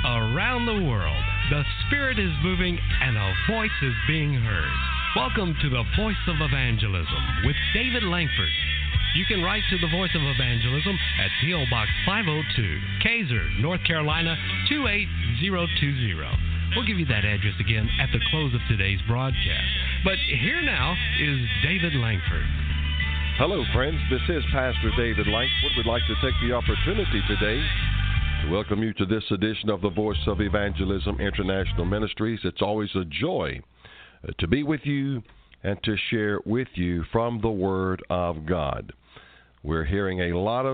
Around the world, the Spirit is moving and a voice is being heard. Welcome to the Voice of Evangelism with David Langford. You can write to the Voice of Evangelism at P.O. Box 502, Kaiser, North Carolina 28020. We'll give you that address again at the close of today's broadcast. But here now is David Langford. Hello, friends. This is Pastor David Langford. We'd like to take the opportunity today to welcome you to this edition of the Voice of Evangelism International Ministries. It's always a joy to be with you and to share with you from the Word of God. We're hearing a lot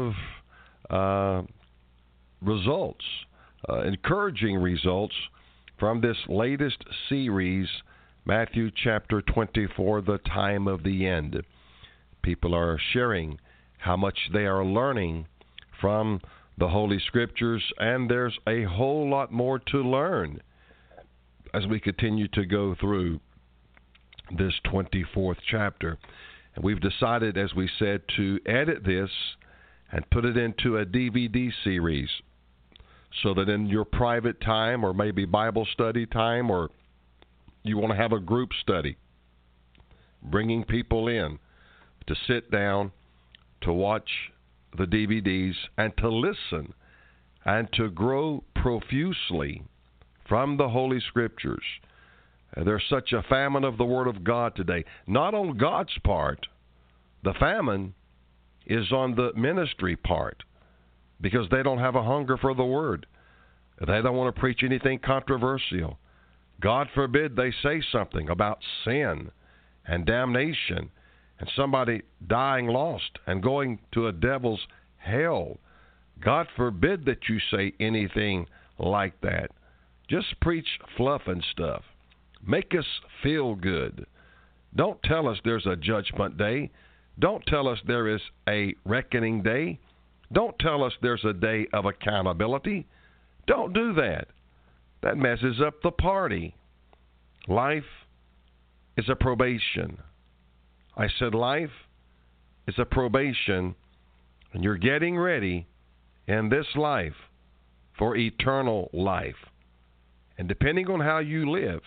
of results, encouraging results from this latest series, Matthew chapter 24, The Time of the End. People are sharing how much they are learning from the Holy Scriptures, and there's a whole lot more to learn as we continue to go through this 24th chapter. And we've decided, as we said, to edit this and put it into a DVD series so that in your private time or maybe Bible study time, or you want to have a group study, bringing people in to sit down, to watch the DVDs, and to listen and to grow profusely from the Holy Scriptures. There's such a famine of the Word of God today. Not on God's part. The famine is on the ministry part, because they don't have a hunger for the Word. They don't want to preach anything controversial. God forbid they say something about sin and damnation and somebody dying lost and going to a devil's hell. God forbid that you say anything like that. Just preach fluff and stuff. Make us feel good. Don't tell us there's a judgment day. Don't tell us there is a reckoning day. Don't tell us there's a day of accountability. Don't do that. That messes up the party. Life is a probation. I said life is a probation, and you're getting ready in this life for eternal life. And depending on how you live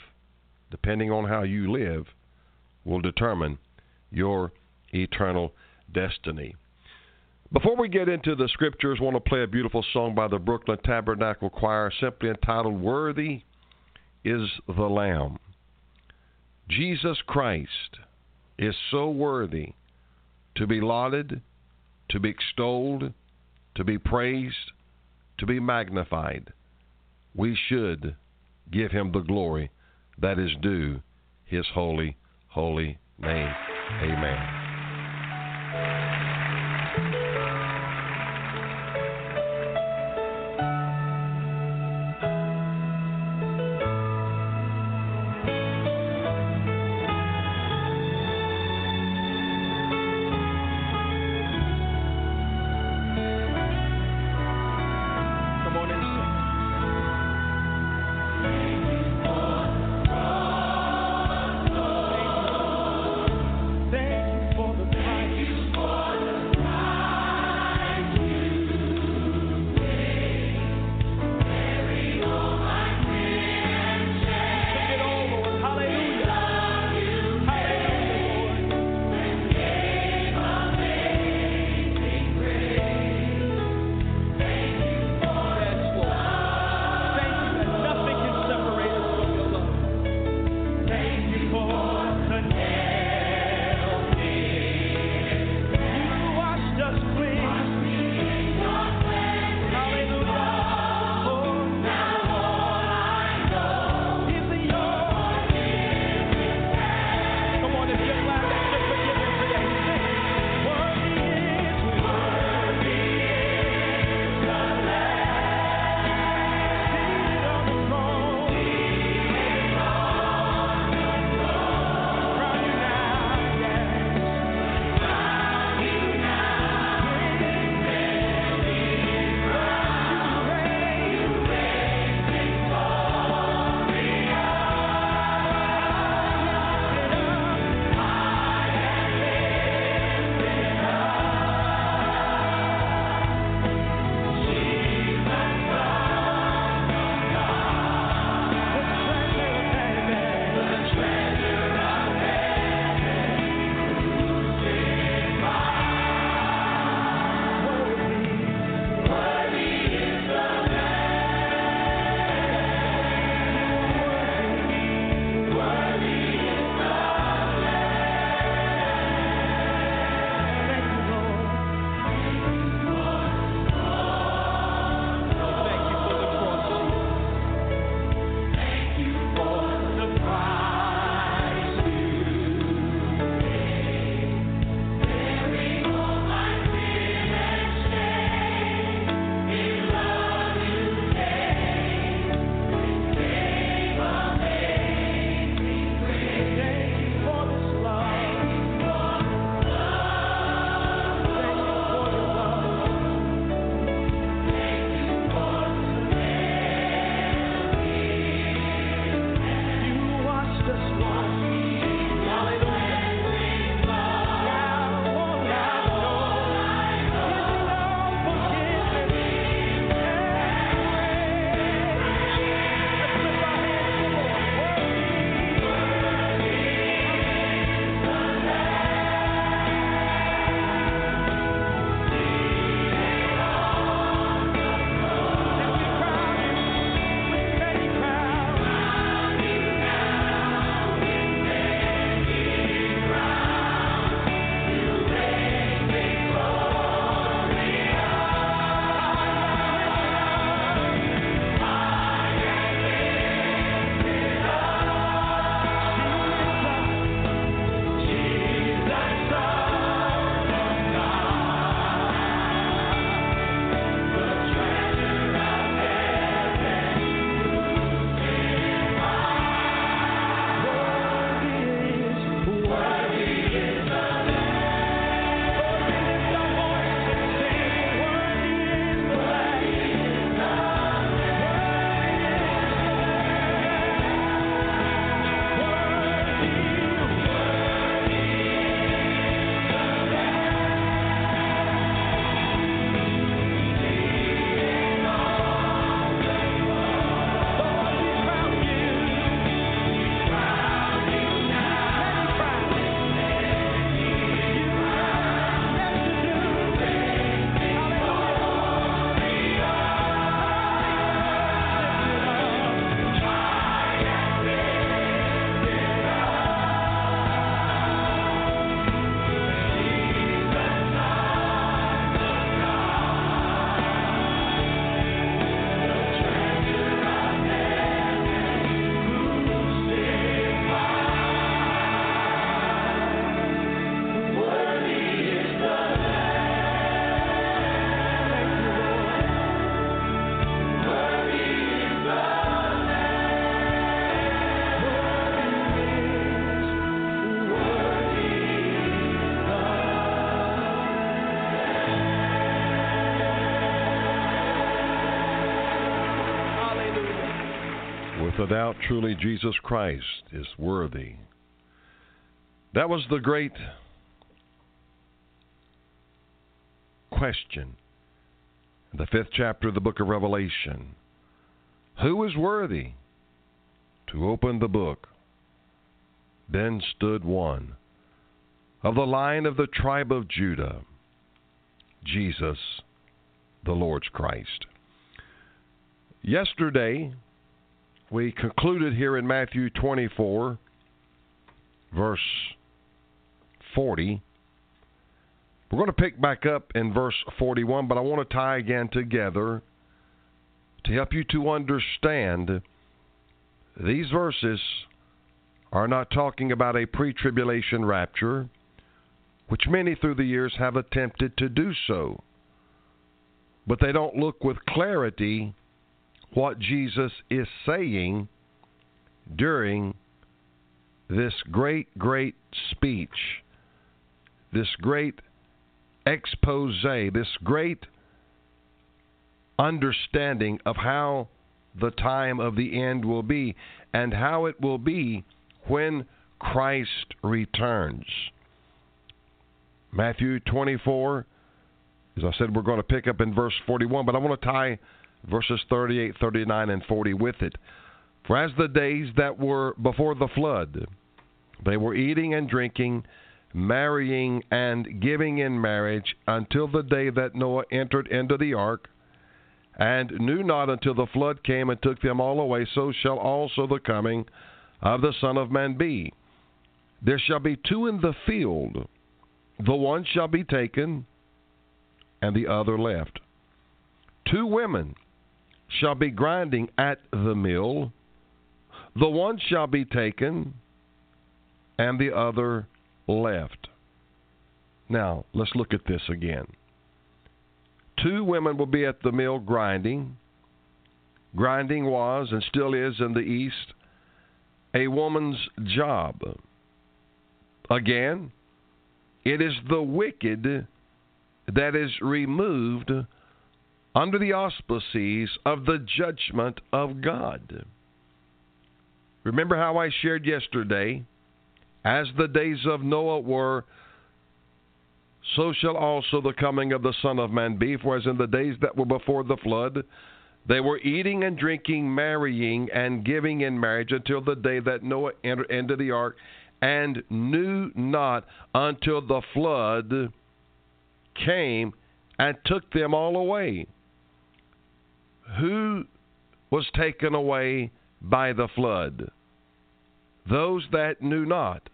will determine your eternal destiny. Before we get into the Scriptures, I want to play a beautiful song by the Brooklyn Tabernacle Choir, simply entitled, Worthy is the Lamb. Jesus Christ is so worthy to be lauded, to be extolled, to be praised, to be magnified. We should give him the glory that is due his holy, holy name. Amen. Thank you for the price. Without a doubt, truly, Jesus Christ is worthy. That was the great question in the 5th chapter of the book of Revelation. Who is worthy to open the book? Then stood one of the line of the tribe of Judah, Jesus, the Lord's Christ. Yesterday, we concluded here in Matthew 24, verse 40. We're going to pick back up in verse 41, but I want to tie again together to help you to understand these verses are not talking about a pre-tribulation rapture, which many through the years have attempted to do so. But they don't look with clarity what Jesus is saying during this great speech, this great expose, this great understanding of how the time of the end will be and how it will be when Christ returns. Matthew 24, as I said, we're going to pick up in verse 41, but I want to tie verses 38, 39, and 40 with it. For as the days that were before the flood, they were eating and drinking, marrying and giving in marriage until the day that Noah entered into the ark, and knew not until the flood came and took them all away, so shall also the coming of the Son of Man be. There shall be two in the field, the one shall be taken, and the other left. Two women shall be grinding at the mill, the one shall be taken, and the other left. Now, let's look at this again. Two women will be at the mill grinding. Grinding was and still is in the East a woman's job. Again, it is the wicked that is removed under the auspices of the judgment of God. Remember how I shared yesterday, as the days of Noah were, so shall also the coming of the Son of Man be. For as in the days that were before the flood, they were eating and drinking, marrying and giving in marriage until the day that Noah entered into the ark, and knew not until the flood came and took them all away. Who was taken away by the flood? Those that knew not.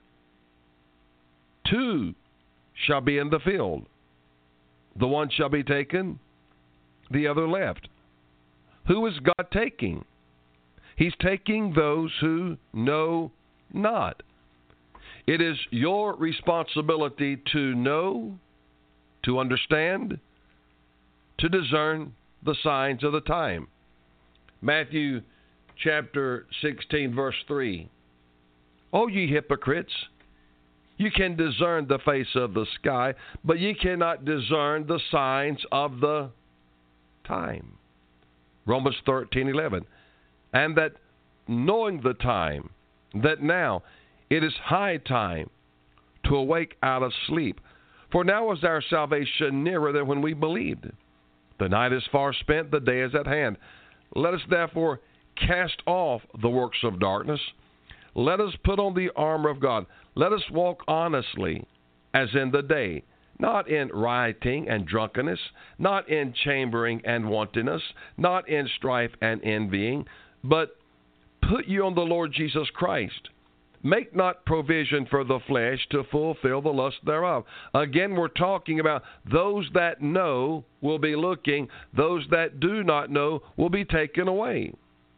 Two shall be in the field. The one shall be taken, the other left. Who is God taking? He's taking those who know not. It is your responsibility to know, to understand, to discern the signs of the time. Matthew chapter 16, verse 3. O ye hypocrites, you can discern the face of the sky, but ye cannot discern the signs of the time. Romans 13:11. And that knowing the time, that now it is high time to awake out of sleep. For now is our salvation nearer than when we believed. The night is far spent, the day is at hand. Let us therefore cast off the works of darkness. Let us put on the armor of God. Let us walk honestly as in the day, not in rioting and drunkenness, not in chambering and wantonness, not in strife and envying, but put you on the Lord Jesus Christ. Make not provision for the flesh to fulfill the lust thereof. Again, we're talking about those that know will be looking, those that do not know will be taken away.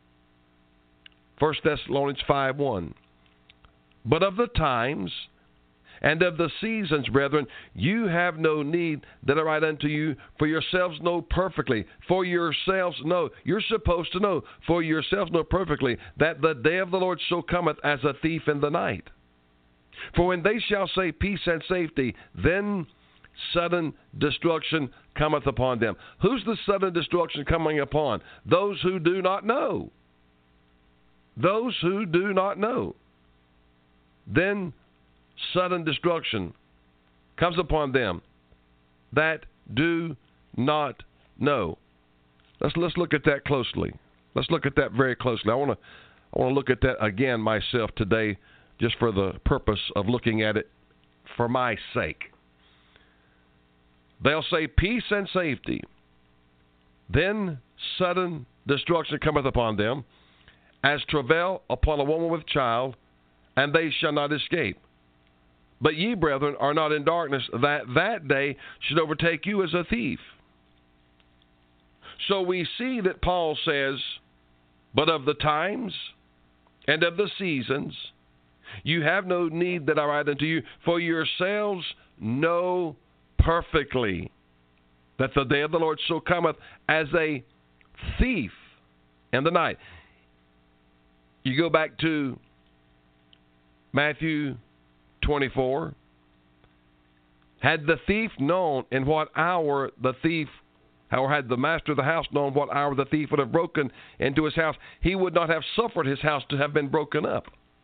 1 Thessalonians 5:1. But of the times and of the seasons, brethren, you have no need that I write unto you, for yourselves know perfectly. For yourselves know. You're supposed to know. For yourselves know perfectly that the day of the Lord so cometh as a thief in the night. For when they shall say peace and safety, then sudden destruction cometh upon them. Who's the sudden destruction coming upon? Those who do not know. those who do not know. Then sudden destruction comes upon them that do not know. Let's look at that closely. Let's look at that very closely. I want to look at that again myself today, just for the purpose of looking at it for my sake. They'll say peace and safety. Then sudden destruction cometh upon them, as travail upon a woman with child, and they shall not escape. But ye, brethren, are not in darkness, that day should overtake you as a thief. So we see that Paul says, but of the times and of the seasons you have no need that I write unto you, for yourselves know perfectly that the day of the Lord so cometh as a thief in the night. You go back to Matthew 24. Had the thief known in what hour the thief, or had the master of the house known what hour the thief would have broken into his house, he would not have suffered his house to have been broken up.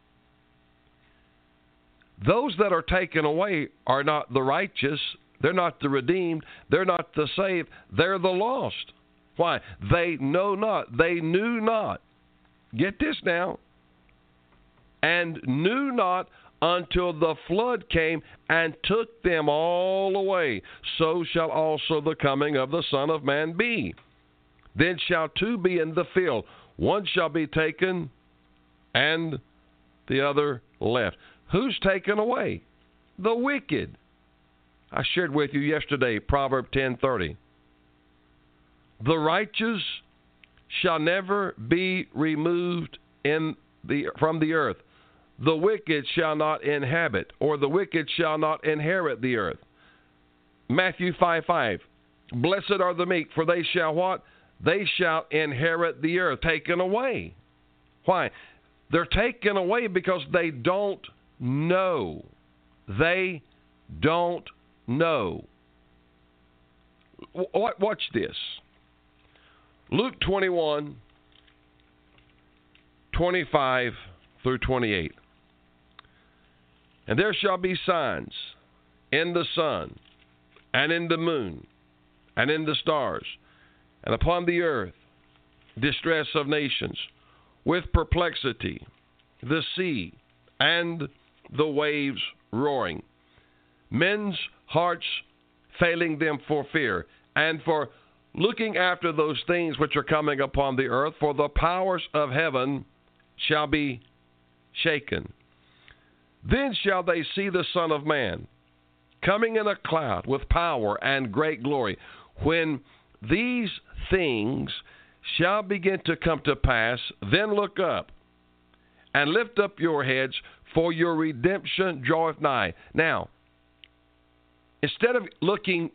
Those that are taken away are not the righteous. They're not the redeemed. They're not the saved. They're the lost. Why? They know not. They knew not. Get this now. And knew not until the flood came and took them all away. So shall also the coming of the Son of Man be. Then shall two be in the field. One shall be taken and the other left. Who's taken away? The wicked. I shared with you yesterday, Proverbs 10:30. The righteous shall never be removed from the earth. The wicked shall not inhabit, or the wicked shall not inherit the earth. Matthew 5:5. Blessed are the meek, for they shall what? They shall inherit the earth. Taken away. Why? They're taken away because they don't know. They don't know. Watch this. Luke 21:25 through 28. And there shall be signs in the sun, and in the moon, and in the stars, and upon the earth distress of nations, with perplexity, the sea, and the waves roaring, men's hearts failing them for fear, and for looking after those things which are coming upon the earth, for the powers of heaven shall be shaken. Then shall they see the Son of Man coming in a cloud with power and great glory. When these things shall begin to come to pass, then look up and lift up your heads, for your redemption draweth nigh. Now, instead of looking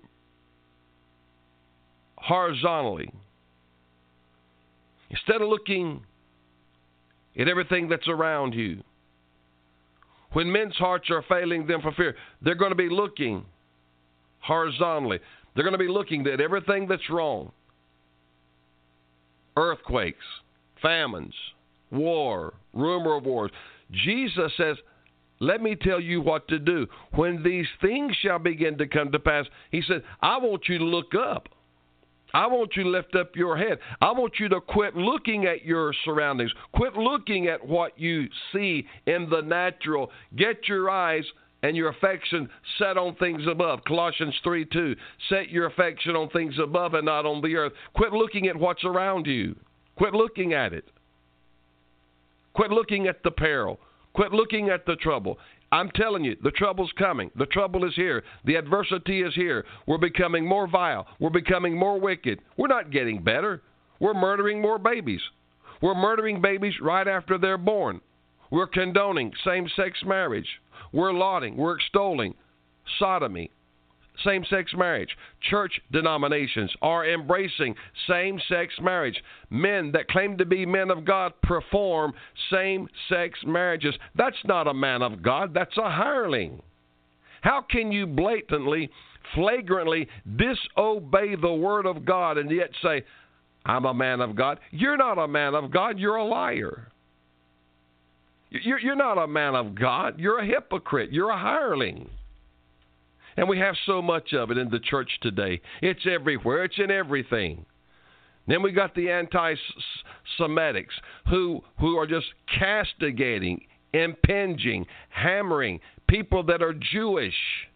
horizontally, instead of looking at everything that's around you, when men's hearts are failing them for fear, they're going to be looking horizontally. They're going to be looking at everything that's wrong. Earthquakes, famines, war, rumor of wars. Jesus says, let me tell you what to do. When these things shall begin to come to pass, he said, I want you to look up. I want you to lift up your head. I want you to quit looking at your surroundings. Quit looking at what you see in the natural. Get your eyes and your affection set on things above. Colossians 3:2. Set your affection on things above and not on the earth. Quit looking at what's around you. Quit looking at it. Quit looking at the peril. Quit looking at the trouble. I'm telling you, the trouble's coming. The trouble is here. The adversity is here. We're becoming more vile. We're becoming more wicked. We're not getting better. We're murdering more babies. We're murdering babies right after they're born. We're condoning same-sex marriage. We're lauding, we're extolling sodomy, same-sex marriage. Church denominations are embracing same-sex marriage. Men that claim to be men of God perform same-sex marriages. That's not a man of God. That's a hireling. How can you blatantly, flagrantly disobey the Word of God and yet say, I'm a man of God? You're not a man of God. You're a liar. You're not a man of God. You're a hypocrite. You're a hireling. And we have so much of it in the church today. It's everywhere. It's in everything. Then we got the anti-Semitics who are just castigating, impinging, hammering people that are Jewish.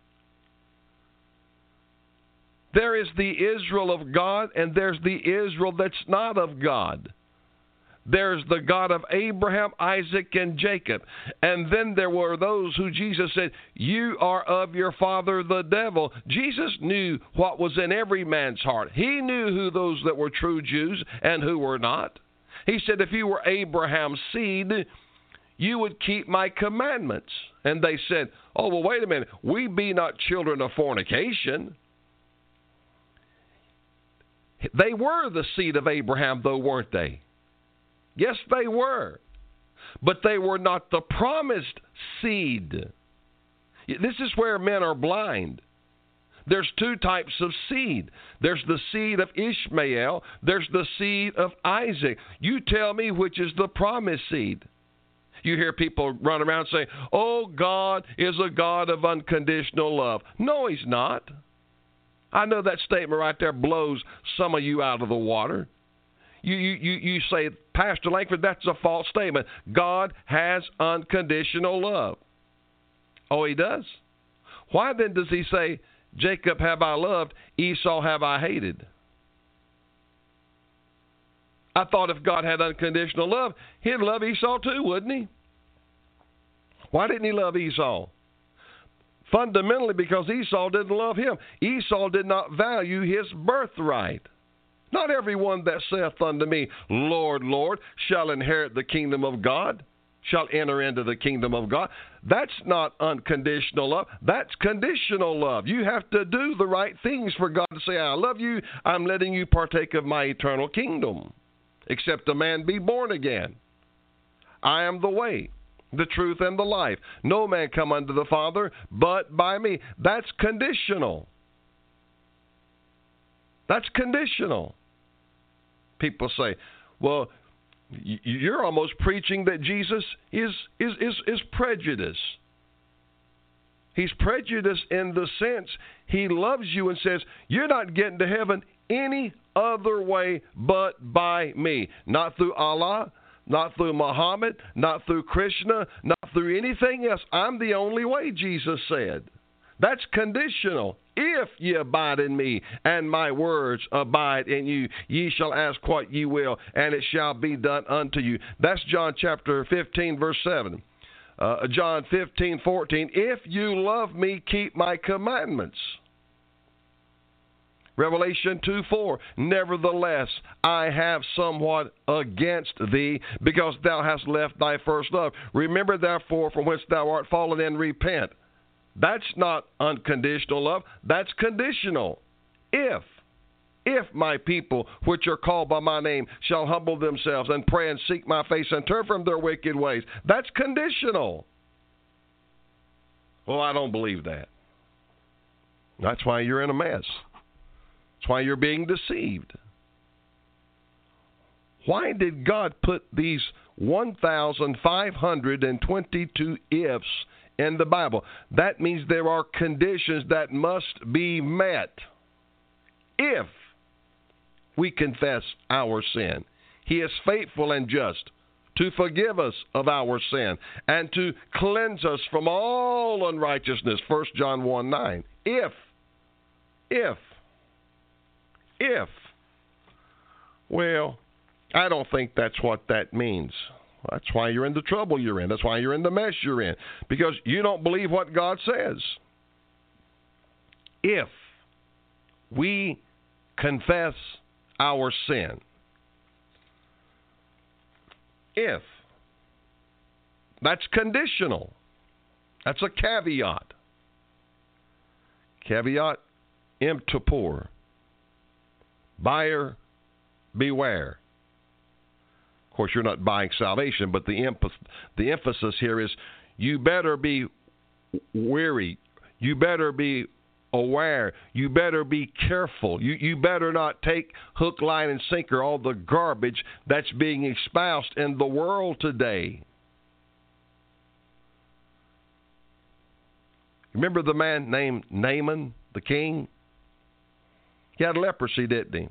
There is the Israel of God, and there's the Israel that's not of God. There's the God of Abraham, Isaac, and Jacob. And then there were those who Jesus said, you are of your father the devil. Jesus knew what was in every man's heart. He knew who those that were true Jews and who were not. He said, if you were Abraham's seed, you would keep my commandments. And they said, oh, well, wait a minute. We be not children of fornication. They were the seed of Abraham, though, weren't they? Yes, they were. But they were not the promised seed. This is where men are blind. There's two types of seed. There's the seed of Ishmael. There's the seed of Isaac. You tell me which is the promised seed. You hear people run around saying, oh, God is a God of unconditional love. No, he's not. I know that statement right there blows some of you out of the water. You say, Pastor Langford, that's a false statement. God has unconditional love. Oh, he does? Why then does he say, Jacob have I loved, Esau have I hated? I thought if God had unconditional love, he'd love Esau too, wouldn't he? Why didn't he love Esau? Fundamentally because Esau didn't love him. Esau did not value his birthright. Not everyone that saith unto me, Lord, Lord, shall inherit the kingdom of God, shall enter into the kingdom of God. That's not unconditional love. That's conditional love. You have to do the right things for God to say, I love you. I'm letting you partake of my eternal kingdom. Except a man be born again. I am the way, the truth, and the life. No man come unto the Father but by me. That's conditional. That's conditional. People say, well, you're almost preaching that Jesus is prejudiced. He's prejudiced in the sense he loves you and says, you're not getting to heaven any other way but by me. Not through Allah, not through Muhammad, not through Krishna, not through anything else. I'm the only way, Jesus said. That's conditional. If ye abide in me, and my words abide in you, ye shall ask what ye will, and it shall be done unto you. That's John chapter 15, verse 7. John 15, 14. If you love me, keep my commandments. Revelation 2:4. Nevertheless, I have somewhat against thee, because thou hast left thy first love. Remember therefore from whence thou art fallen, and repent. That's not unconditional love. That's conditional. If my people, which are called by my name, shall humble themselves and pray and seek my face and turn from their wicked ways. That's conditional. Well, I don't believe that. That's why you're in a mess. That's why you're being deceived. Why did God put these 1,522 ifs in the Bible? That means there are conditions that must be met. If we confess our sin, he is faithful and just to forgive us of our sin and to cleanse us from all unrighteousness. 1 John 1:9. If. Well, I don't think that's what that means. That's why you're in the trouble you're in. That's why you're in the mess you're in. Because you don't believe what God says. If we confess our sin. If. That's conditional. That's a caveat. Caveat emptor. Buyer beware. Of course, you're not buying salvation, but the emphasis here is you better be wary. You better be aware. You better be careful. You better not take hook, line, and sinker all the garbage that's being espoused in the world today. Remember the man named Naaman, the king? He had leprosy, didn't he?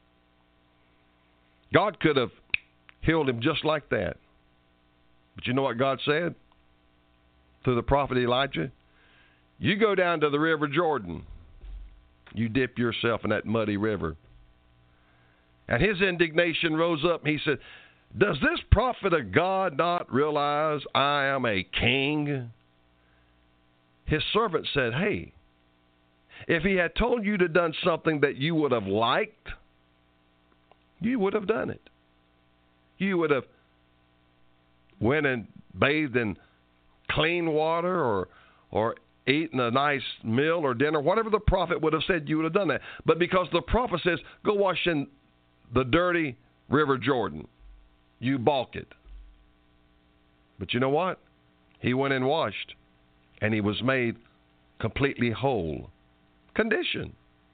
God could have healed him just like that. But you know what God said through the prophet Elijah? You go down to the river Jordan. You dip yourself in that muddy river. And his indignation rose up. He said, does this prophet of God not realize I am a king? His servant said, hey, if he had told you to done something that you would have liked, you would have done it. You would have went and bathed in clean water or eaten a nice meal or dinner. Whatever the prophet would have said, you would have done that. But because the prophet says, go wash in the dirty river Jordan, you balk it. But you know what? He went and washed, and he was made completely whole. Condition.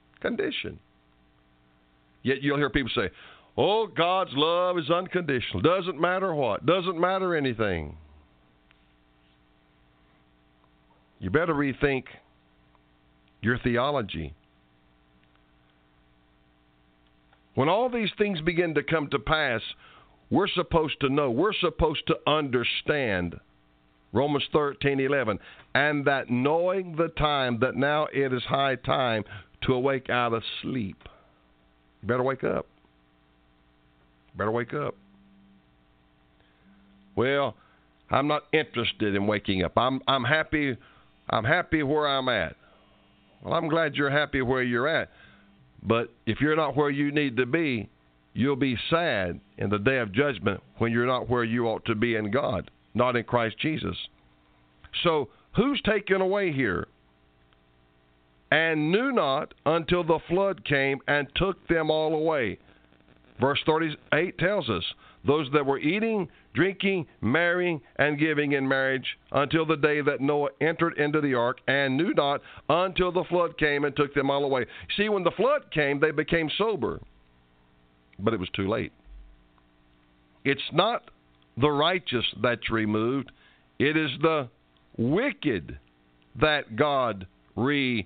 Yet you'll hear people say, oh, God's love is unconditional. Doesn't matter what. Doesn't matter anything. You better rethink your theology. When all these things begin to come to pass, we're supposed to know, we're supposed to understand Romans 13:11, and that knowing the time, that now it is high time to awake out of sleep. You better wake up. Better wake up. Well, I'm not interested in waking up. I'm happy where I'm at. Well, I'm glad you're happy where you're at. But if you're not where you need to be, you'll be sad in the day of judgment when you're not where you ought to be in God, not in Christ Jesus. So, who's taken away here? And knew not until the flood came and took them all away. Verse 38 tells us, those that were eating, drinking, marrying, and giving in marriage until the day that Noah entered into the ark, and knew not until the flood came and took them all away. See, when the flood came, they became sober, but it was too late. It's not the righteous that's removed. It is the wicked that God removes.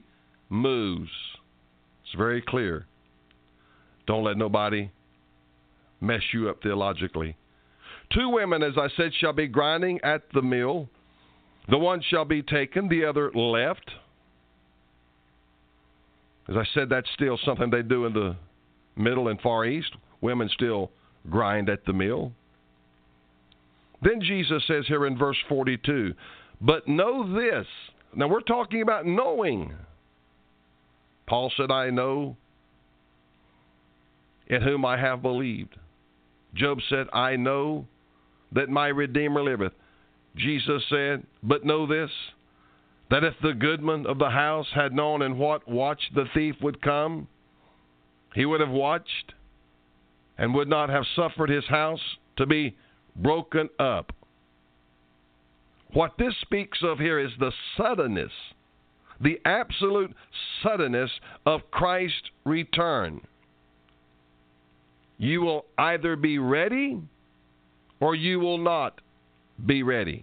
It's very clear. Don't let nobody mess you up theologically. 2 women, as I said, shall be grinding at the mill. The one shall be taken, the other left. As I said, that's still something they do in the Middle and Far East. Women still grind at the mill. Then Jesus says here in verse 42, but know this. Now we're talking about knowing. Paul said, I know in whom I have believed. Job said, I know that my Redeemer liveth. Jesus said, but know this, that if the goodman of the house had known in what watch the thief would come, he would have watched and would not have suffered his house to be broken up. What this speaks of here is the suddenness, the absolute suddenness of Christ's return. You will either be ready or you will not be ready.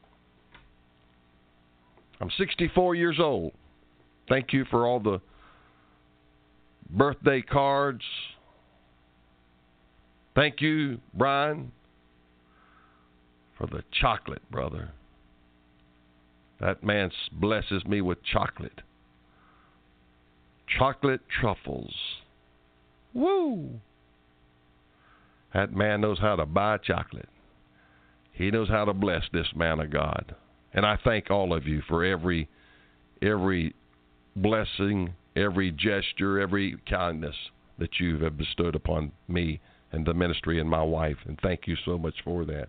I'm 64 years old. Thank you for all the birthday cards. Thank you, Brian, for the chocolate, brother. That man blesses me with chocolate. Chocolate truffles. Woo! That man knows how to buy chocolate. He knows how to bless this man of God. And I thank all of you for every blessing, every gesture, every kindness that you have bestowed upon me and the ministry and my wife. And thank you so much for that.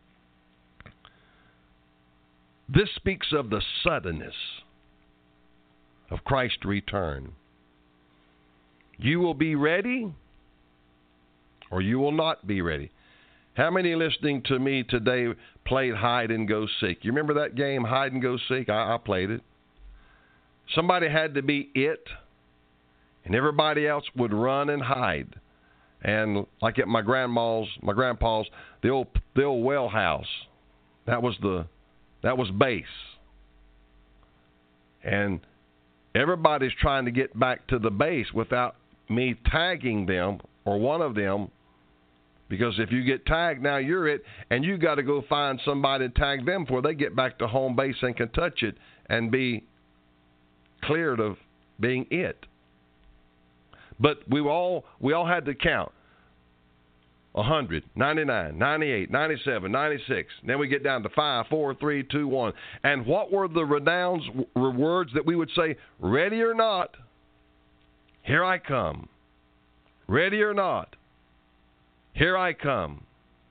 This speaks of the suddenness of Christ's return. You will be ready or you will not be ready. How many listening to me today played hide and go seek? You remember that game, hide and go seek? I played it. Somebody had to be it, and everybody else would run and hide. And like at my grandpa's, the old well house, that was base. And everybody's trying to get back to the base without me tagging them or one of them, because if you get tagged, now you're it, and you got to go find somebody to tag them before they get back to home base and can touch it and be cleared of being it. But we all had to count 100, 99, 98, 97, 96. Then we get down to 5, 4, 3, 2, 1. And what were the renowned words that we would say? Ready or not, here I come. Ready or not, here I come.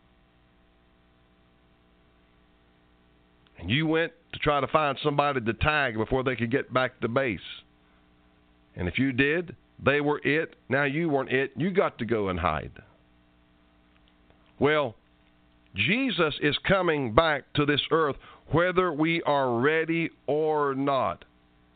And you went to try to find somebody to tag before they could get back to base. And if you did, they were it. Now you weren't it. You got to go and hide. Well, Jesus is coming back to this earth whether we are ready or not.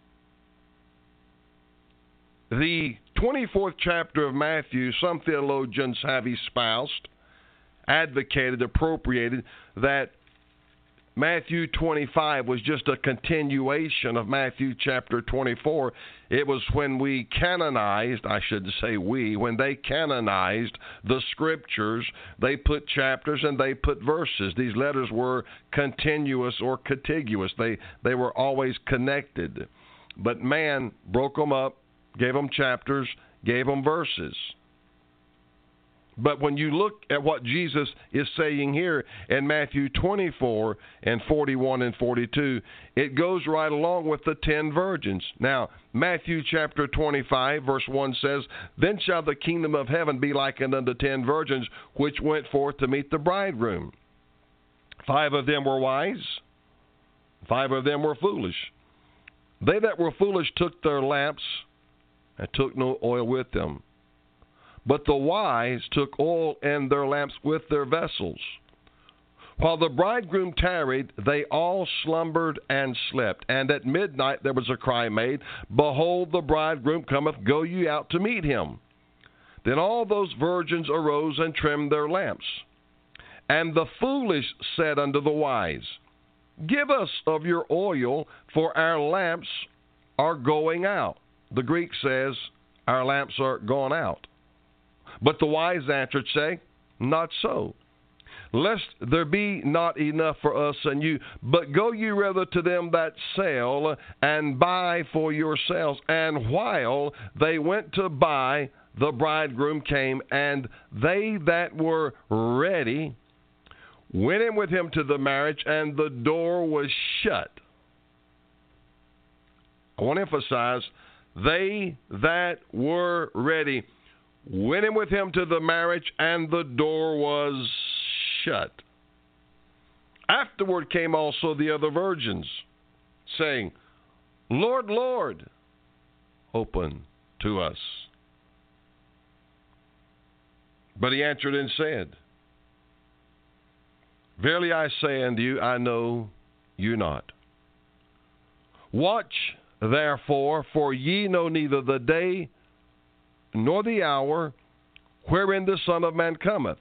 The 24th chapter of Matthew, some theologians have espoused, advocated, appropriated that Matthew 25 was just a continuation of Matthew chapter 24. It was when we canonized, when they canonized the Scriptures, they put chapters and they put verses. These letters were continuous or contiguous. They were always connected. But man broke them up, gave them chapters, gave them verses. But when you look at what Jesus is saying here in Matthew 24 and 41 and 42, it goes right along with the 10 virgins. Now, Matthew chapter 25, verse 1 says, Then shall the kingdom of heaven be likened unto 10 virgins, which went forth to meet the bridegroom. 5 of them were wise, 5 of them were foolish. They that were foolish took their lamps and took no oil with them. But the wise took oil in their lamps with their vessels. While the bridegroom tarried, they all slumbered and slept. And at midnight there was a cry made, Behold, the bridegroom cometh, go ye out to meet him. Then all those virgins arose and trimmed their lamps. And the foolish said unto the wise, Give us of your oil, for our lamps are going out. The Greek says, our lamps are gone out. But the wise answered, saying, Not so, lest there be not enough for us and you, but go ye rather to them that sell, and buy for yourselves. And while they went to buy, the bridegroom came, and they that were ready went in with him to the marriage, and the door was shut. I want to emphasize, they that were ready went in with him to the marriage, and the door was shut. Afterward came also the other virgins, saying, Lord, Lord, open to us. But he answered and said, Verily I say unto you, I know you not. Watch therefore, for ye know neither the day nor the hour wherein the Son of Man cometh.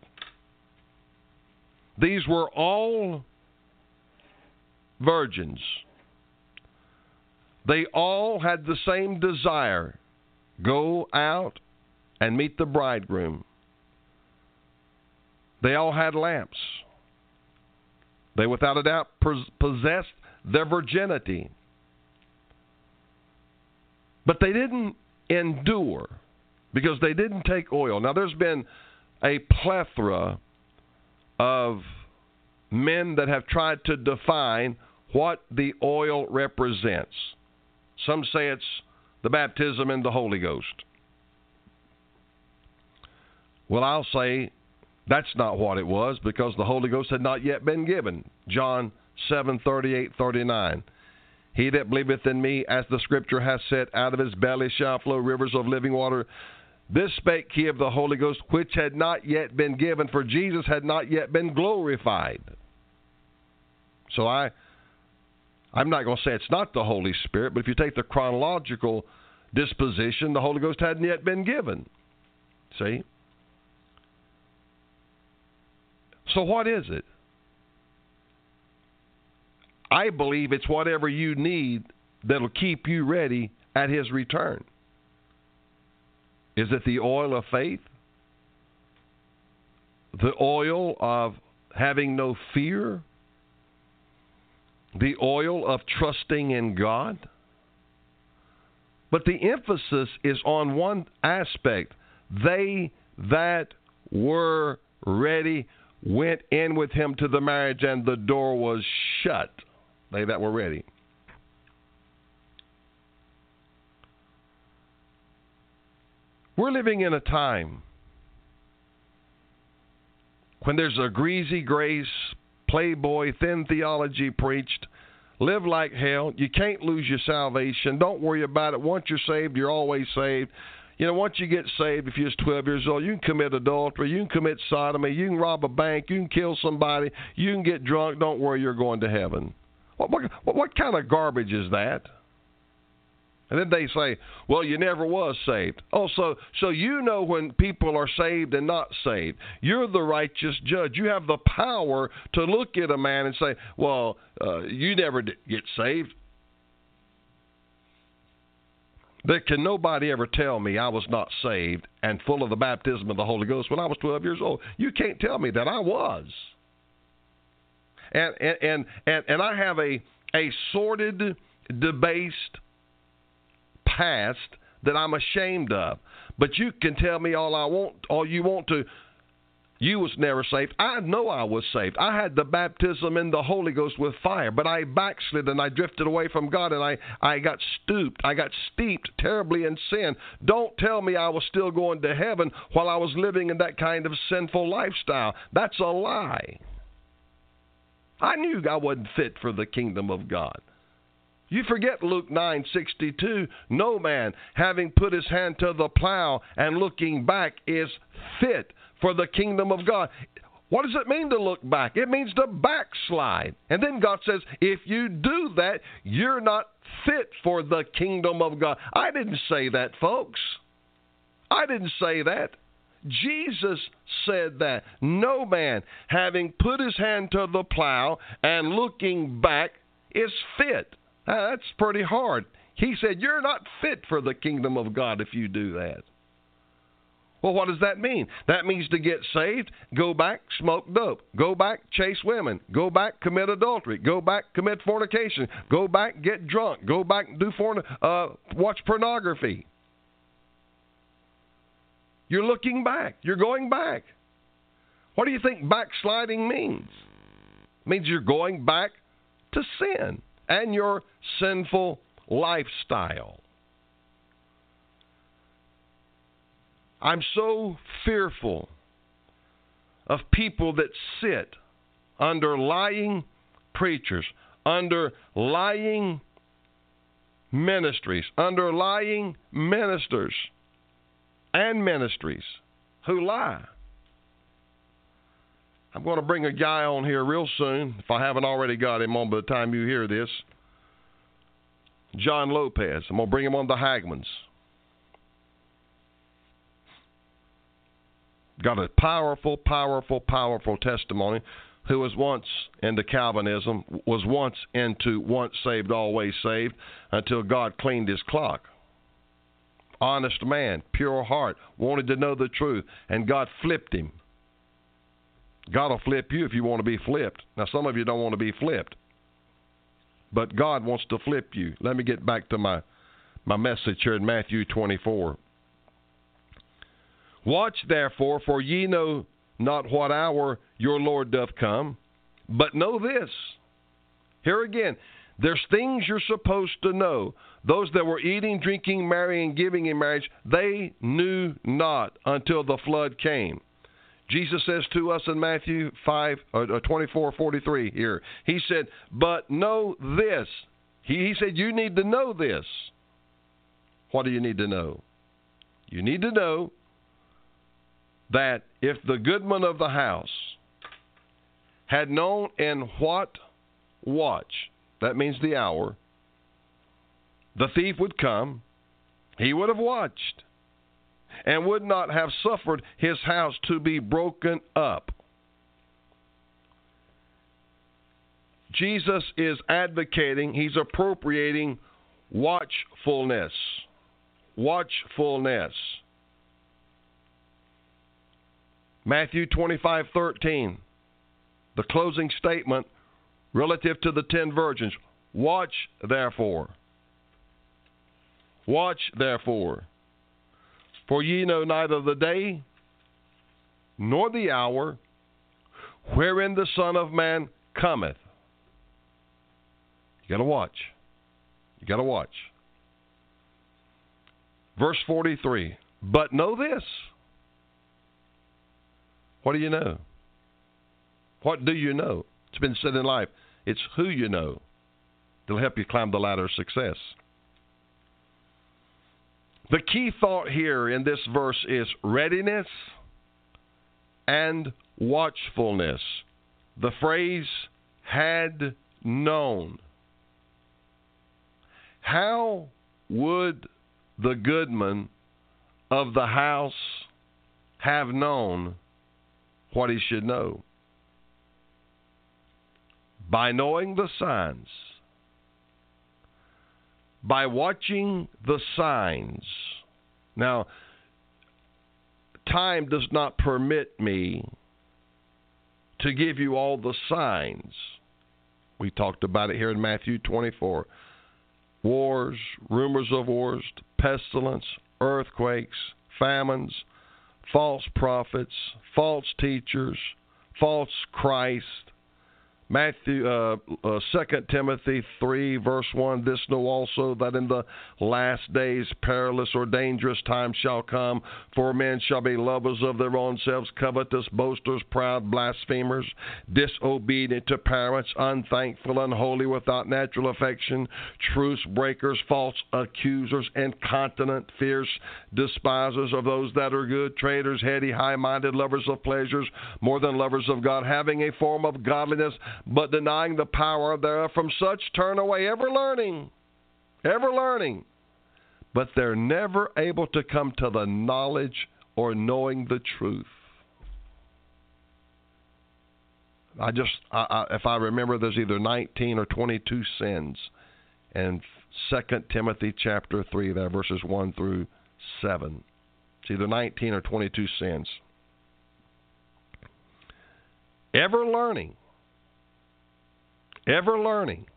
These were all virgins. They all had the same desire. Go out and meet the bridegroom. They all had lamps. They without a doubt possessed their virginity. But they didn't endure, because they didn't take oil. Now, there's been a plethora of men that have tried to define what the oil represents. Some say it's the baptism in the Holy Ghost. Well, I'll say that's not what it was, because the Holy Ghost had not yet been given. John 7:38-39. He that believeth in me, as the Scripture hath said, out of his belly shall flow rivers of living water. This spake he of the Holy Ghost, which had not yet been given, for Jesus had not yet been glorified. So I'm not going to say it's not the Holy Spirit, but if you take the chronological disposition, the Holy Ghost hadn't yet been given. See? So what is it? I believe it's whatever you need that'll keep you ready at His return? Is it the oil of faith? The oil of having no fear? The oil of trusting in God? But the emphasis is on one aspect. They that were ready went in with Him to the marriage, and the door was shut. They that were ready. We're living in a time when there's a greasy grace, playboy, thin theology preached. Live like hell. You can't lose your salvation. Don't worry about it. Once you're saved, you're always saved. You know, once you get saved, if you're 12 years old, you can commit adultery, you can commit sodomy, you can rob a bank, you can kill somebody, you can get drunk. Don't worry, you're going to heaven. What kind of garbage is that? And then they say, well, you never was saved. Oh, so you know when people are saved and not saved. You're the righteous judge. You have the power to look at a man and say, well, you never did get saved. There can nobody ever tell me I was not saved and full of the baptism of the Holy Ghost when I was 12 years old. You can't tell me that I was. And I have a sordid, debased past that I'm ashamed of. But you can tell me all you want to. You was never saved. I know I was saved. I had the baptism in the Holy Ghost with fire, but I backslid and I drifted away from God, and I got steeped terribly in sin. Don't tell me I was still going to heaven while I was living in that kind of sinful lifestyle. That's a lie. I knew I wasn't fit for the kingdom of God. You forget Luke 9:62. No man, having put his hand to the plow and looking back, is fit for the kingdom of God. What does it mean to look back? It means to backslide. And then God says, if you do that, you're not fit for the kingdom of God. I didn't say that, folks. I didn't say that. Jesus said that. No man, having put his hand to the plow and looking back, is fit. That's pretty hard. He said, you're not fit for the kingdom of God if you do that. Well, what does that mean? That means to get saved, go back, smoke dope. Go back, chase women. Go back, commit adultery. Go back, commit fornication. Go back, get drunk. Go back, watch pornography. You're looking back. You're going back. What do you think backsliding means? It means you're going back to sin and your sinful lifestyle. I'm so fearful of people that sit under lying preachers, under lying ministries, under lying ministers and ministries who lie. I'm going to bring a guy on here real soon, if I haven't already got him on by the time you hear this. John Lopez. I'm going to bring him on the Hagmans. Got a powerful, powerful, powerful testimony. Who was once into Calvinism, was once into once saved, always saved, until God cleaned his clock. Honest man, pure heart, wanted to know the truth, and God flipped him. God will flip you if you want to be flipped. Now, some of you don't want to be flipped, but God wants to flip you. Let me get back to my message here in Matthew 24. Watch therefore, for ye know not what hour your Lord doth come, but know this. Here again, there's things you're supposed to know. Those that were eating, drinking, marrying, giving in marriage, they knew not until the flood came. Jesus says to us in Matthew 24:43 here. He said, but know this. He said, you need to know this. What do you need to know? You need to know that if the goodman of the house had known in what watch, that means the hour, the thief would come, he would have watched and would not have suffered his house to be broken up. Jesus is advocating, he's appropriating watchfulness. Watchfulness. Matthew 25:13, the closing statement relative to the 10 virgins. Watch therefore. Watch therefore. For ye know neither the day nor the hour wherein the Son of Man cometh. You got to watch. You got to watch. Verse 43. But know this. What do you know? What do you know? It's been said in life. It's who you know that'll help you climb the ladder of success. The key thought here in this verse is readiness and watchfulness. The phrase had known. How would the goodman of the house have known what he should know? By knowing the signs. By watching the signs. Now, time does not permit me to give you all the signs. We talked about it here in Matthew 24. Wars, rumors of wars, pestilence, earthquakes, famines, false prophets, false teachers, false Christ. Matthew, 2 Timothy 3, verse 1, this know also that in the last days perilous or dangerous times shall come, for men shall be lovers of their own selves, covetous, boasters, proud, blasphemers, disobedient to parents, unthankful, unholy, without natural affection, truce breakers, false accusers, incontinent, fierce, despisers of those that are good, traitors, heady, high-minded, lovers of pleasures, more than lovers of God, having a form of godliness, but denying the power thereof. From such turn away, ever learning, but they're never able to come to the knowledge or knowing the truth. If I remember, there's either 19 or 22 sins in 2 Timothy chapter 3, there, verses 1 through 7. It's either 19 or 22 sins. Ever learning. Ever learning.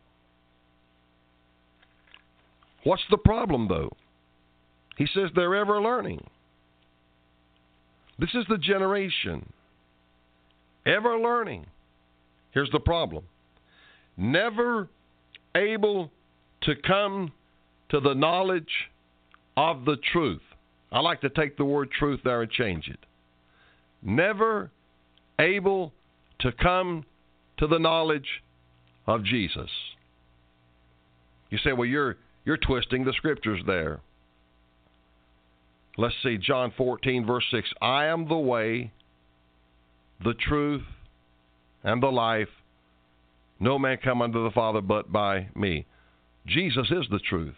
What's the problem, though? He says they're ever learning. This is the generation. Ever learning. Here's the problem. Never able to come to the knowledge of the truth. I like to take the word truth there and change it. Never able to come to the knowledge of Jesus. You say, well, you're twisting the scriptures there. Let's see, John 14, verse 6. I am the way, the truth, and the life. No man come unto the Father but by me. Jesus is the truth.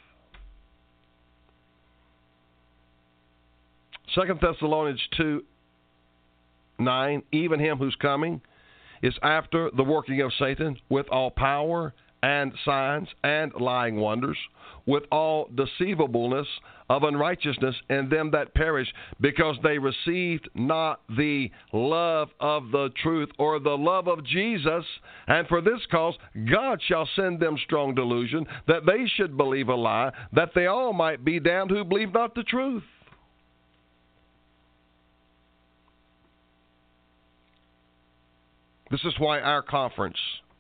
2 Thessalonians 2, 9, even him who's coming is after the working of Satan with all power and signs and lying wonders, with all deceivableness of unrighteousness in them that perish, because they received not the love of the truth or the love of Jesus. And for this cause God shall send them strong delusion, that they should believe a lie, that they all might be damned who believe not the truth. This is why our conference,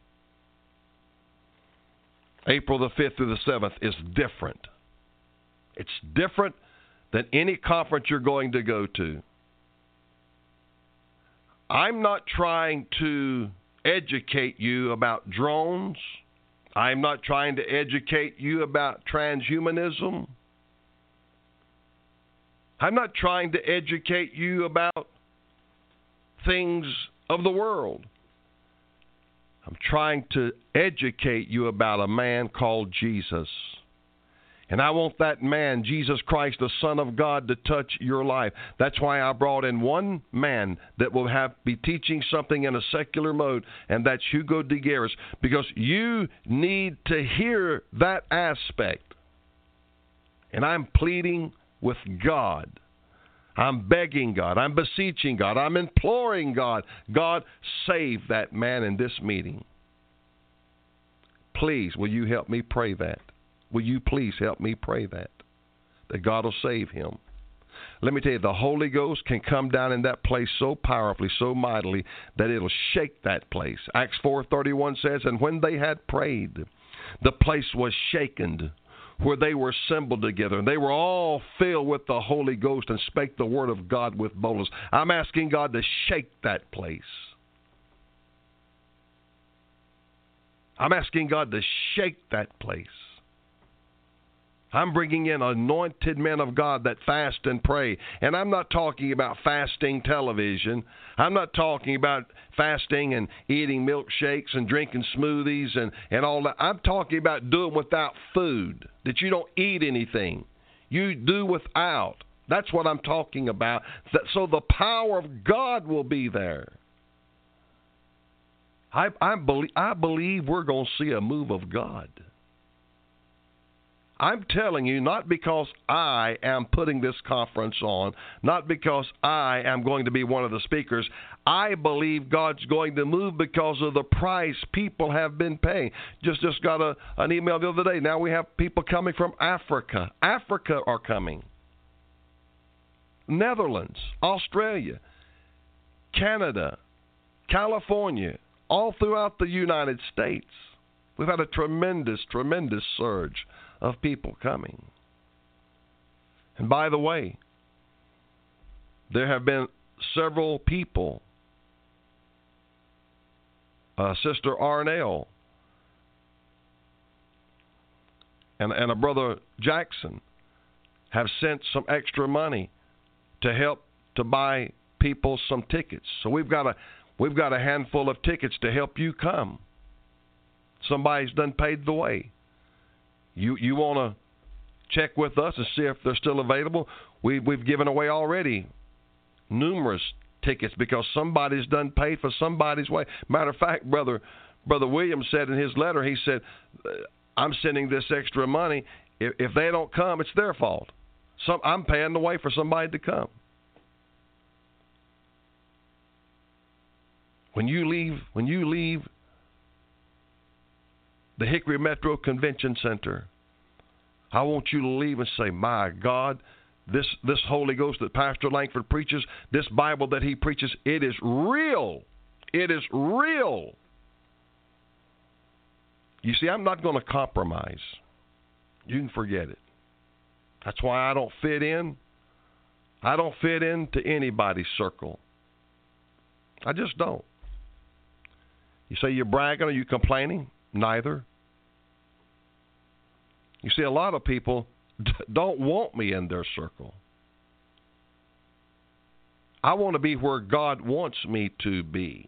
April the 5th through the 7th, is different. It's different than any conference you're going to go to. I'm not trying to educate you about drones. I'm not trying to educate you about transhumanism. I'm not trying to educate you about things of the world. I'm trying to educate you about a man called Jesus. And I want that man, Jesus Christ, the Son of God, to touch your life. That's why I brought in one man that will be teaching something in a secular mode, and that's Hugo de Garis, because you need to hear that aspect. And I'm pleading with God. I'm begging God. I'm beseeching God. I'm imploring God. God, save that man in this meeting. Please, will you help me pray that? Will you please help me pray that God will save him? Let me tell you, the Holy Ghost can come down in that place so powerfully, so mightily, that it'll shake that place. Acts 4:31 says, and when they had prayed, the place was shaken, where they were assembled together, and they were all filled with the Holy Ghost and spake the word of God with boldness. I'm asking God to shake that place. I'm asking God to shake that place. I'm bringing in anointed men of God that fast and pray. And I'm not talking about fasting television. I'm not talking about fasting and eating milkshakes and drinking smoothies and all that. I'm talking about doing without food, that you don't eat anything. You do without. That's what I'm talking about. So the power of God will be there. I believe we're going to see a move of God. I'm telling you, not because I am putting this conference on, not because I am going to be one of the speakers. I believe God's going to move because of the price people have been paying. Just got an email the other day. Now we have people coming from Africa. Africa are coming. Netherlands, Australia, Canada, California, all throughout the United States. We've had a tremendous, tremendous surge of people coming. And by the way, there have been several people, Sister Arnell and a Brother Jackson, have sent some extra money to help to buy people some tickets. So we've got a handful of tickets to help you come. Somebody's done paid the way. You want to check with us and see if they're still available? We've given away already numerous tickets because somebody's done paid for somebody's way. Matter of fact, Brother Williams said in his letter, he said, I'm sending this extra money. If they don't come, it's their fault. I'm paying the way for somebody to come. When you leave the Hickory Metro Convention Center, I want you to leave and say, my God, this Holy Ghost that Pastor Langford preaches, this Bible that he preaches, it is real. It is real. You see, I'm not going to compromise. You can forget it. That's why I don't fit in. I don't fit into anybody's circle. I just don't. You say you're bragging, are you complaining? Neither. You see, a lot of people don't want me in their circle. I want to be where God wants me to be.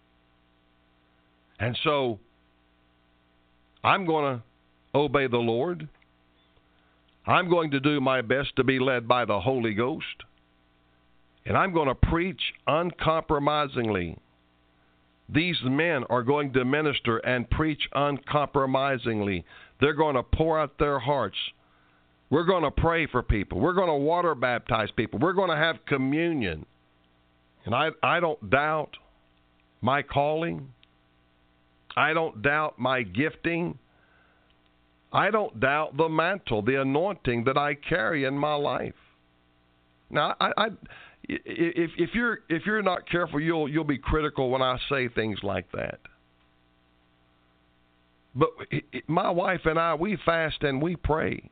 And so I'm going to obey the Lord. I'm going to do my best to be led by the Holy Ghost. And I'm going to preach uncompromisingly. These men are going to minister and preach uncompromisingly. They're going to pour out their hearts. We're going to pray for people. We're going to water baptize people. We're going to have communion. And I don't doubt my calling. I don't doubt my gifting. I don't doubt the mantle, the anointing that I carry in my life. Now, if you're not careful, you'll be critical when I say things like that. But my wife and I, we fast and we pray.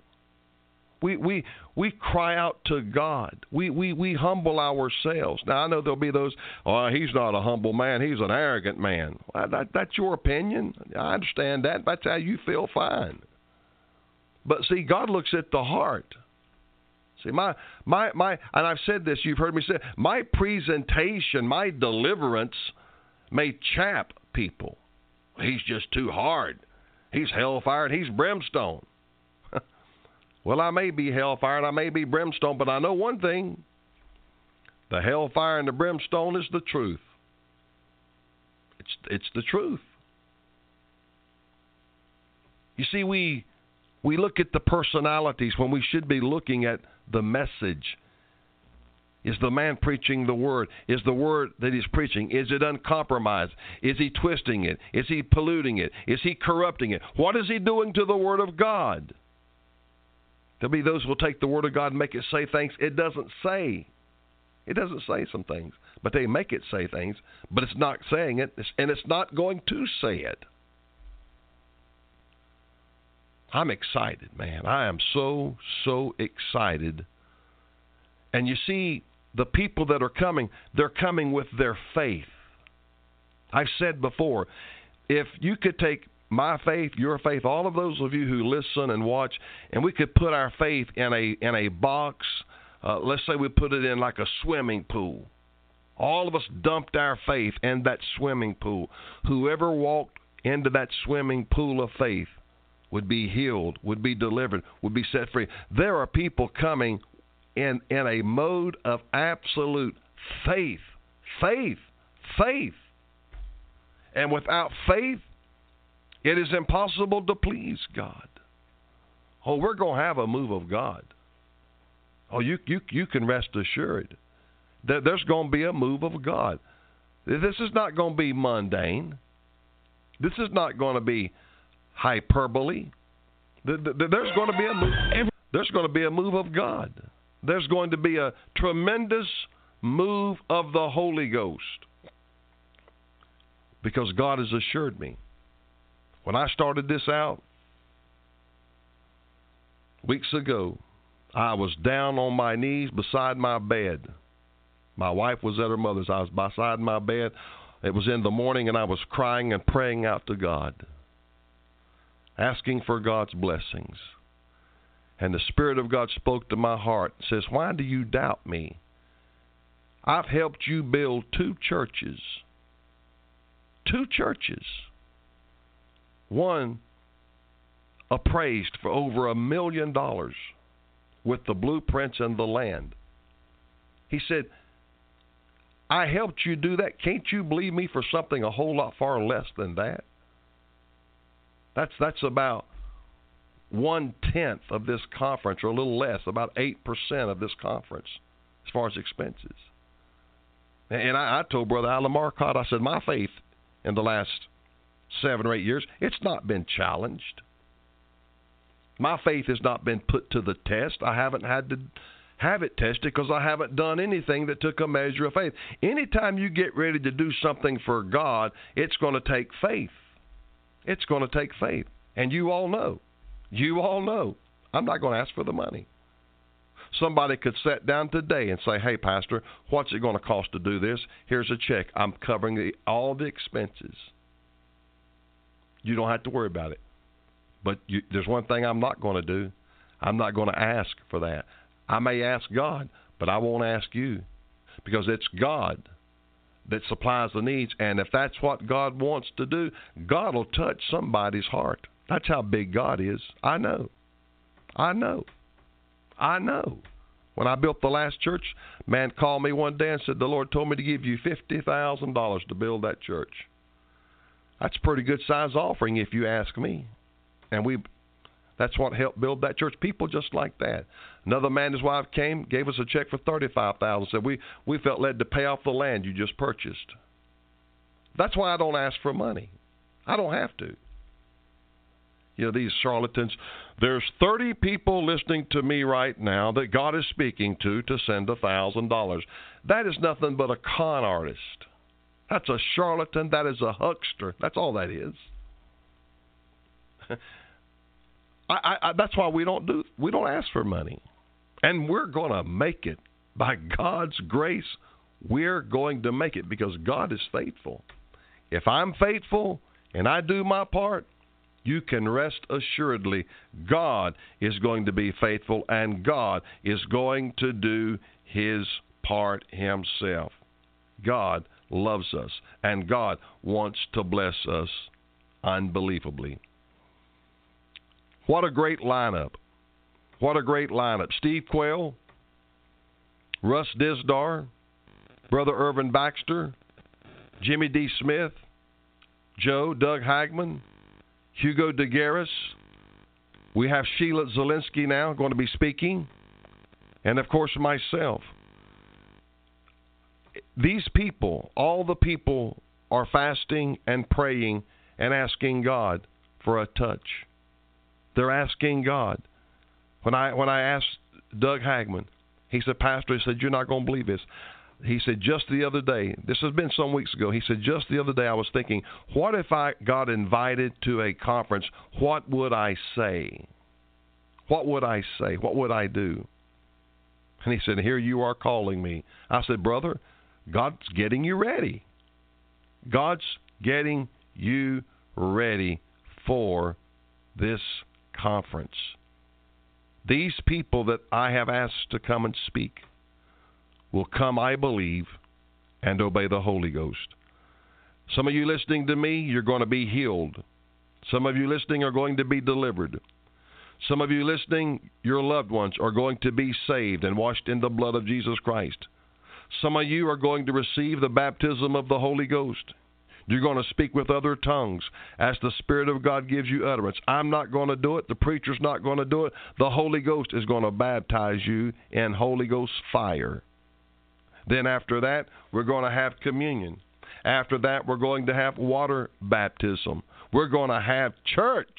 We cry out to God. We humble ourselves. Now, I know there'll be those, oh, he's not a humble man. He's an arrogant man. Well, that's your opinion. I understand that. That's how you feel, fine. But see, God looks at the heart. See, my, and I've said this, you've heard me say, my presentation, my deliverance may chap people. He's just too hard. He's hellfire and he's brimstone. Well, I may be hellfire and I may be brimstone, but I know one thing. The hellfire and the brimstone is the truth. It's the truth. You see, we We look at the personalities when we should be looking at the message. Is the man preaching the word? Is the word that he's preaching, is it uncompromised? Is he twisting it? Is he polluting it? Is he corrupting it? What is he doing to the word of God? There'll be those who will take the word of God and make it say things it doesn't say. It doesn't say some things, but they make it say things, but it's not saying it, and it's not going to say it. I'm excited, man. I am so excited. And you see, the people that are coming, they're coming with their faith. I've said before, if you could take my faith, your faith, all of those of you who listen and watch, and we could put our faith in a box, let's say we put it in like a swimming pool. All of us dumped our faith in that swimming pool. Whoever walked into that swimming pool of faith would be healed, would be delivered, would be set free. There are people coming in a mode of absolute faith. Faith. Faith. And without faith, it is impossible to please God. Oh, we're going to have a move of God. Oh, you can rest assured that there's going to be a move of God. This is not going to be mundane. This is not going to be hyperbole. There's going to be a move. There's going to be a move of God. There's going to be a tremendous move of the Holy Ghost. Because God has assured me. When I started this out weeks ago, I was down on my knees beside my bed. My wife was at her mother's. I was beside my bed. It was in the morning, and I was crying and praying out to God, asking for God's blessings. And the Spirit of God spoke to my heart and says, why do you doubt me? I've helped you build 2 churches. 2 churches. One appraised for over $1 million with the blueprints and the land. He said, I helped you do that. Can't you believe me for something a whole lot far less than that? That's about 1/10 of this conference, or a little less, about 8% of this conference as far as expenses. And I told Brother Alan Marcotte, I said, my faith in the last 7 or 8 years, it's not been challenged. My faith has not been put to the test. I haven't had to have it tested because I haven't done anything that took a measure of faith. Anytime you get ready to do something for God, it's going to take faith. It's going to take faith. And you all know. You all know. I'm not going to ask for the money. Somebody could sit down today and say, hey, Pastor, what's it going to cost to do this? Here's a check. I'm covering all the expenses. You don't have to worry about it. But there's one thing I'm not going to do. I'm not going to ask for that. I may ask God, but I won't ask you, because it's God that supplies the needs. And if that's what God wants to do, God will touch somebody's heart. That's how big God is. I know. When I built the last church, a man called me one day and said, the Lord told me to give you $50,000 to build that church. That's a pretty good size offering if you ask me. And that's what helped build that church. People just like that. Another man and his wife came, gave us a check for $35,000. Said, we felt led to pay off the land you just purchased. That's why I don't ask for money. I don't have to. You know, these charlatans, there's 30 people listening to me right now that God is speaking to send $1,000. That is nothing but a con artist. That's a charlatan. That is a huckster. That's all that is. That's why we don't ask for money. And we're going to make it. By God's grace, we're going to make it, because God is faithful. If I'm faithful and I do my part, you can rest assuredly God is going to be faithful, and God is going to do His part Himself. God loves us, and God wants to bless us unbelievably. What a great lineup. What a great lineup. Steve Quayle, Russ Disdar, Brother Irvin Baxter, Jimmy D. Smith, Doug Hagman, Hugo DeGaris, We have Sheila Zielinski now going to be speaking, and of course myself. These people, all the people, are fasting and praying and asking God for a touch. They're asking God. When I asked Doug Hagman, he said, Pastor, he said, you're not going to believe this. He said, just the other day, this has been some weeks ago, he said, just the other day I was thinking, what if I got invited to a conference? What would I say? What would I say? What would I do? And he said, here you are calling me. I said, brother, God's getting you ready. God's getting you ready for this conference. These people that I have asked to come and speak will come, I believe, and obey the Holy Ghost. Some of you listening to me, you're going to be healed. Some of you listening are going to be delivered. Some of you listening, your loved ones are going to be saved and washed in the blood of Jesus Christ. Some of you are going to receive the baptism of the Holy Ghost. You're going to speak with other tongues as the Spirit of God gives you utterance. I'm not going to do it. The preacher's not going to do it. The Holy Ghost is going to baptize you in Holy Ghost fire. Then after that, we're going to have communion. After that, we're going to have water baptism. We're going to have church.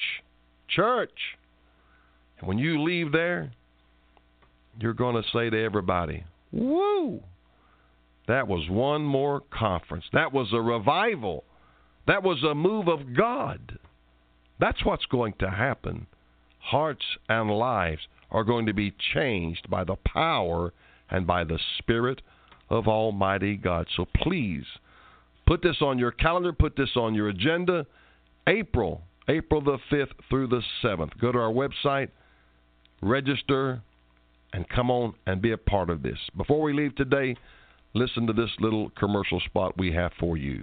And when you leave there, you're going to say to everybody, woo! That was one more conference. That was a revival. That was a move of God. That's what's going to happen. Hearts and lives are going to be changed by the power and by the Spirit of Almighty God. So please, put this on your calendar, put this on your agenda. April the 5th through the 7th. Go to our website, register, and come on and be a part of this. Before we leave today, listen to this little commercial spot we have for you.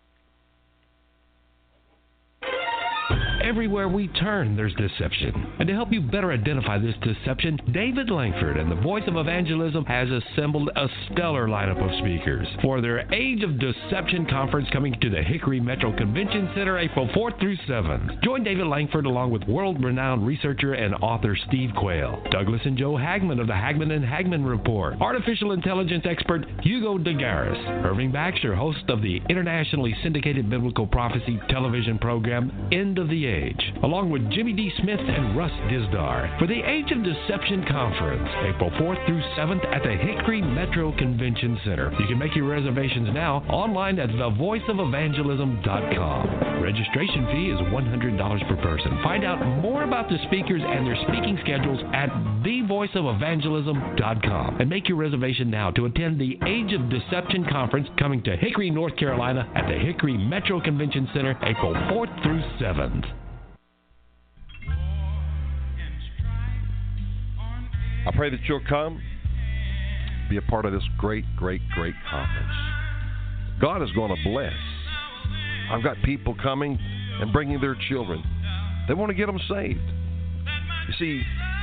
Everywhere we turn, there's deception. And to help you better identify this deception, David Langford and the Voice of Evangelism has assembled a stellar lineup of speakers for their Age of Deception conference coming to the Hickory Metro Convention Center April 4th through 7th. Join David Langford along with world-renowned researcher and author Steve Quayle, Douglas and Joe Hagman of the Hagman and Hagman Report, artificial intelligence expert Hugo DeGaris, Irving Baxter, host of the internationally syndicated biblical prophecy television program End of the Age, along with Jimmy D. Smith and Russ Dizdar for the Age of Deception Conference, April 4th through 7th at the Hickory Metro Convention Center. You can make your reservations now online at thevoiceofelvangelism.com. Registration fee is $100 per person. Find out more about the speakers and their speaking schedules at thevoiceofelvangelism.com and make your reservation now to attend the Age of Deception Conference coming to Hickory, North Carolina at the Hickory Metro Convention Center, April 4th through 7th. I pray that you'll come, be a part of this great conference. God is going to bless. I've got people coming and bringing their children. They want to get them saved. You see,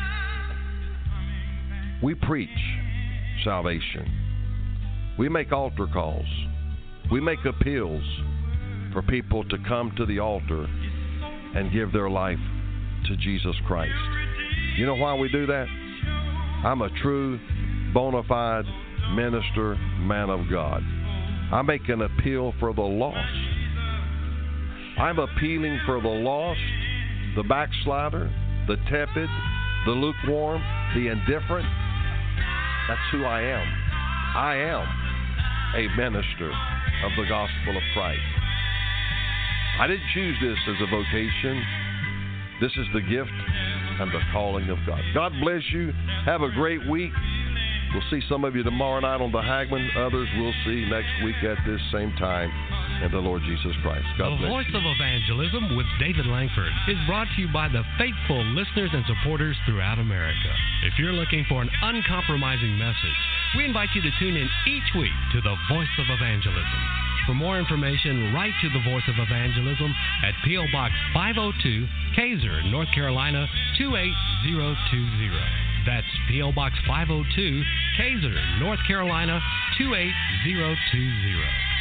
we preach salvation. We make altar calls. We make appeals for people to come to the altar and give their life to Jesus Christ. You know why we do that? I'm a true, bona fide minister, man of God. I make an appeal for the lost. I'm appealing for the lost, the backslider, the tepid, the lukewarm, the indifferent. That's who I am. I am a minister of the gospel of Christ. I didn't choose this as a vocation. This is the gift and the calling of God. God bless you. Have a great week. We'll see some of you tomorrow night on the Hagman. Others we'll see next week at this same time in the Lord Jesus Christ. God bless you. The Voice of Evangelism with David Langford is brought to you by the faithful listeners and supporters throughout America. If you're looking for an uncompromising message, we invite you to tune in each week to the Voice of Evangelism. For more information, write to the Voice of Evangelism at P.O. Box 502, Kaiser, North Carolina 28020. That's P.O. Box 502, Kaiser, North Carolina 28020.